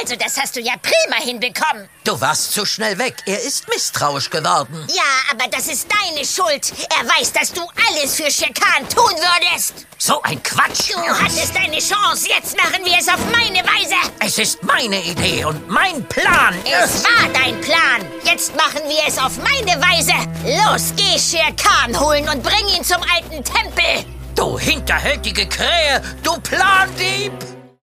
Also, das hast du ja prima hinbekommen. Du warst zu schnell weg. Er ist misstrauisch geworden. Ja, aber das ist deine Schuld. Er weiß, dass du alles für Shere Khan tun würdest. So ein Quatsch. Du hattest deine Chance. Jetzt machen wir es auf meine Weise. Es ist meine Idee und mein Plan. Es war dein Plan. Jetzt machen wir es auf meine Weise. Los, geh Shere Khan holen und bring ihn zum alten Tempel. Du hinterhältige Krähe, du Plandieb!